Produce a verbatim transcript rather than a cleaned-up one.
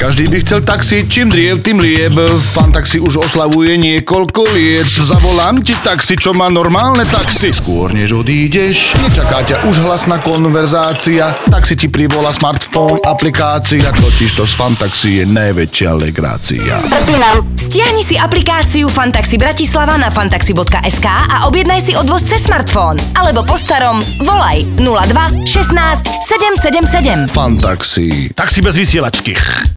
Každý by chcel taxi, čím driev, tým lieb. Fantaxi už oslavuje niekoľko liet. Zavolám ti taxi, čo má normálne taxi. Skôr než odídeš, nečaká ťa už hlasná konverzácia. Taxi ti privolá smartfón, aplikácia. Totižto z Fantaxi je najväčšia legrácia. Stiahni si aplikáciu Fantaxi Bratislava na fantaxi bodka es ká a objednaj si odvoz cez smartfón. Alebo po starom volaj nula dva šestnásť sedem sedem sedem. Fantaxi. Taxi bez vysielačky.